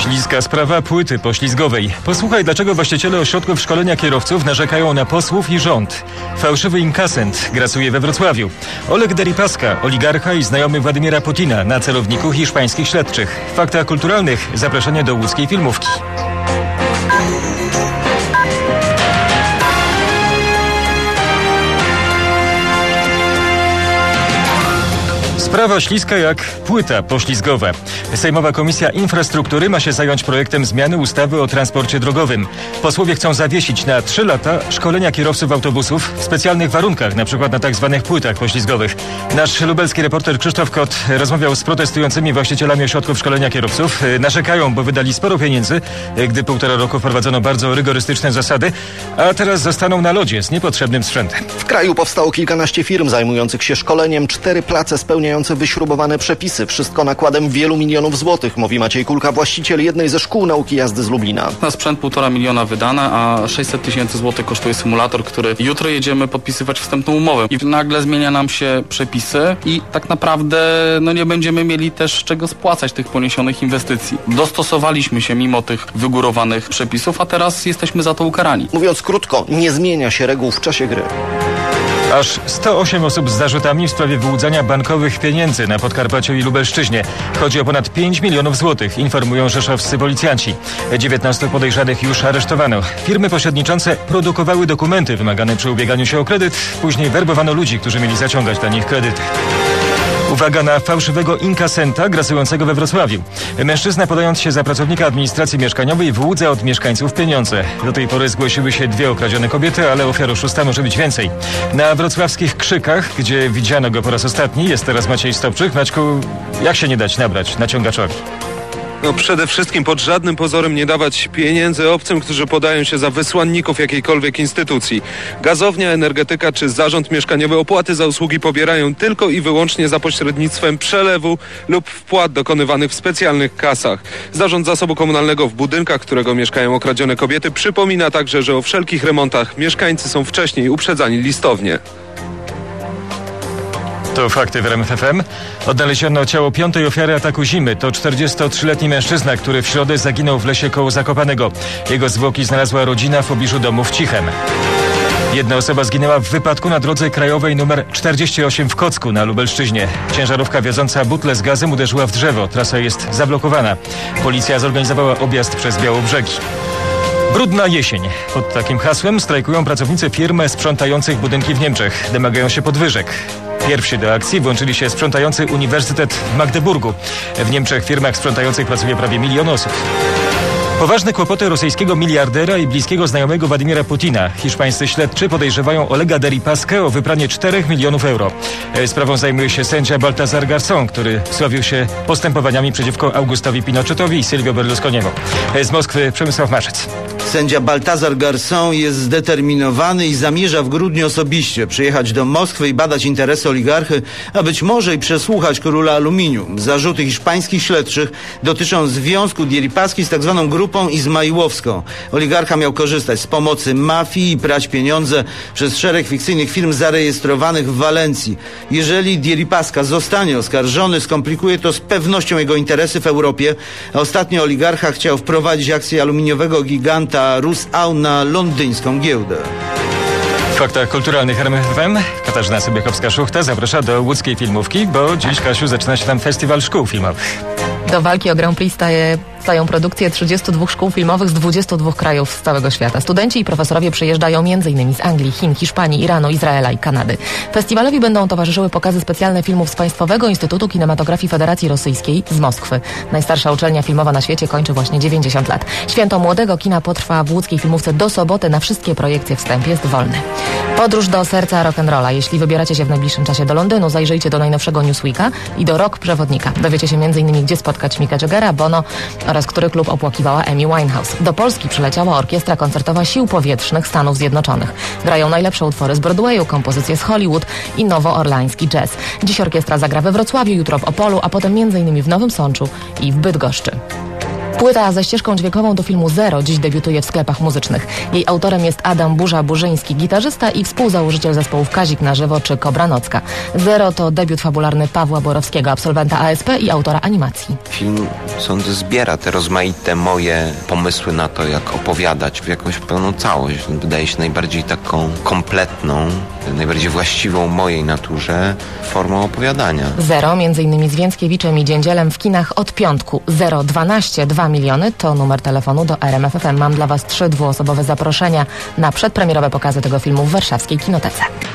Śliska sprawa płyty poślizgowej. Posłuchaj, dlaczego właściciele ośrodków szkolenia kierowców narzekają na posłów i rząd. Fałszywy inkasent grasuje we Wrocławiu. Oleg Deripaska, oligarcha i znajomy Władimira Putina na celowniku hiszpańskich śledczych. W faktach kulturalnych zaproszenie do łódzkiej filmówki. Sprawa śliska jak płyta poślizgowa. Sejmowa Komisja Infrastruktury ma się zająć projektem zmiany ustawy o transporcie drogowym. Posłowie chcą zawiesić na 3 lata szkolenia kierowców autobusów w specjalnych warunkach, np. na tzw. płytach poślizgowych. Nasz lubelski reporter Krzysztof Kot rozmawiał z protestującymi właścicielami ośrodków szkolenia kierowców. Narzekają, bo wydali sporo pieniędzy, gdy 1,5 roku wprowadzono bardzo rygorystyczne zasady, a teraz zostaną na lodzie z niepotrzebnym sprzętem. W kraju powstało kilkanaście firm zajmujących się szkoleniem, 4 place spełniające wyśrubowane przepisy. Wszystko nakładem wielu milionów złotych, mówi Maciej Kulka, właściciel jednej ze szkół nauki jazdy z Lublina. Na sprzęt 1,5 miliona wydane, a 600 tysięcy złotych kosztuje symulator, który jutro jedziemy podpisywać wstępną umowę. I nagle zmienia nam się przepisy i tak naprawdę nie będziemy mieli też czego spłacać tych poniesionych inwestycji. Dostosowaliśmy się mimo tych wygórowanych przepisów, a teraz jesteśmy za to ukarani. Mówiąc krótko, nie zmienia się reguł w czasie gry. Aż 108 osób z zarzutami w sprawie wyłudzania bankowych pieniędzy na Podkarpaciu i Lubelszczyźnie. Chodzi o ponad 5 milionów złotych, informują rzeszowscy policjanci. 19 podejrzanych już aresztowano. Firmy pośredniczące produkowały dokumenty wymagane przy ubieganiu się o kredyt. Później werbowano ludzi, którzy mieli zaciągać dla nich kredyty. Uwaga na fałszywego inkasenta grasującego we Wrocławiu. Mężczyzna, podając się za pracownika administracji mieszkaniowej, wyłudza od mieszkańców pieniądze. Do tej pory zgłosiły się 2 okradzione kobiety, ale ofiar oszusta może być więcej. Na wrocławskich Krzykach, gdzie widziano go po raz ostatni, jest teraz Maciej Stopczyk. Maćku, jak się nie dać nabrać naciągaczowi? Przede wszystkim pod żadnym pozorem nie dawać pieniędzy obcym, którzy podają się za wysłanników jakiejkolwiek instytucji. Gazownia, energetyka czy zarząd mieszkaniowy opłaty za usługi pobierają tylko i wyłącznie za pośrednictwem przelewu lub wpłat dokonywanych w specjalnych kasach. Zarząd Zasobu Komunalnego w budynkach, którego mieszkają okradzione kobiety, przypomina także, że o wszelkich remontach mieszkańcy są wcześniej uprzedzani listownie. To fakty w RMF FM. Odnaleziono ciało 5. ofiary ataku zimy. To 43-letni mężczyzna, który w środę zaginął w lesie koło Zakopanego. Jego zwłoki znalazła rodzina w pobliżu domu w Cichem. 1 osoba zginęła w wypadku na drodze krajowej nr 48 w Kocku na Lubelszczyźnie. Ciężarówka wioząca butle z gazem uderzyła w drzewo. Trasa jest zablokowana. Policja zorganizowała objazd przez Białobrzegi. Brudna jesień. Pod takim hasłem strajkują pracownicy firm sprzątających budynki w Niemczech. Domagają się podwyżek. Pierwsi do akcji włączyli się sprzątający Uniwersytet w Magdeburgu. W Niemczech w firmach sprzątających pracuje prawie 1 000 000 osób. Poważne kłopoty rosyjskiego miliardera i bliskiego znajomego Władimira Putina. Hiszpańscy śledczy podejrzewają Olega Deripaskę o wypranie 4 milionów euro. Sprawą zajmuje się sędzia Baltazar Garzón, który sławił się postępowaniami przeciwko Augustowi Pinochetowi i Silvio Berlusconiemu. Z Moskwy Przemysław Marzec. Sędzia Baltazar Garzón jest zdeterminowany i zamierza w grudniu osobiście przyjechać do Moskwy i badać interesy oligarchy, a być może i przesłuchać króla aluminium. Zarzuty hiszpańskich śledczych dotyczą związku Deripaski z tak zwaną grupą izmajłowską. Oligarcha miał korzystać z pomocy mafii i prać pieniądze przez szereg fikcyjnych firm zarejestrowanych w Walencji. Jeżeli Deripaska zostanie oskarżony, skomplikuje to z pewnością jego interesy w Europie, a ostatnio oligarcha chciał wprowadzić akcję aluminiowego giganta Rusał na londyńską giełdę. W faktach kulturalnych RMF FM Katarzyna Sobiechowska-Szuchta zaprasza do łódzkiej filmówki, bo dziś, Kasiu, zaczyna się tam festiwal szkół filmowych. Do walki o Grand Prix stają produkcje 32 szkół filmowych z 22 krajów z całego świata. Studenci i profesorowie przyjeżdżają m.in. z Anglii, Chin, Hiszpanii, Iranu, Izraela i Kanady. Festiwalowi będą towarzyszyły pokazy specjalne filmów z Państwowego Instytutu Kinematografii Federacji Rosyjskiej z Moskwy. Najstarsza uczelnia filmowa na świecie kończy właśnie 90 lat. Święto młodego kina potrwa w łódzkiej filmówce do soboty. Na wszystkie projekcje wstęp jest wolny. Podróż do serca rock'n'rolla. Jeśli wybieracie się w najbliższym czasie do Londynu, zajrzyjcie do najnowszego Newsweeka i do Rock Przewodnika. Dowiecie się m.in. gdzie spotkać Micka Jaggera, Bono oraz który klub opłakiwała Amy Winehouse. Do Polski przyleciała Orkiestra Koncertowa Sił Powietrznych Stanów Zjednoczonych. Grają najlepsze utwory z Broadwayu, kompozycje z Hollywood i nowoorlański jazz. Dziś orkiestra zagra we Wrocławiu, jutro w Opolu, a potem m.in. w Nowym Sączu i w Bydgoszczy. Płyta ze ścieżką dźwiękową do filmu Zero dziś debiutuje w sklepach muzycznych. Jej autorem jest Adam Burza-Burzyński, gitarzysta i współzałożyciel zespołów Kazik na żywo czy Kobra Nocka. Zero to debiut fabularny Pawła Borowskiego, absolwenta ASP i autora animacji. Film, sądzę, zbiera te rozmaite moje pomysły na to, jak opowiadać w jakąś pełną całość. Wydaje się najbardziej taką kompletną, najbardziej właściwą mojej naturze formą opowiadania. Zero, m.in. z Więckiewiczem i Dziędzielem w kinach od piątku. 012 2 miliony to numer telefonu do RMF FM. Mam dla Was 3 dwuosobowe zaproszenia na przedpremierowe pokazy tego filmu w warszawskiej Kinotece.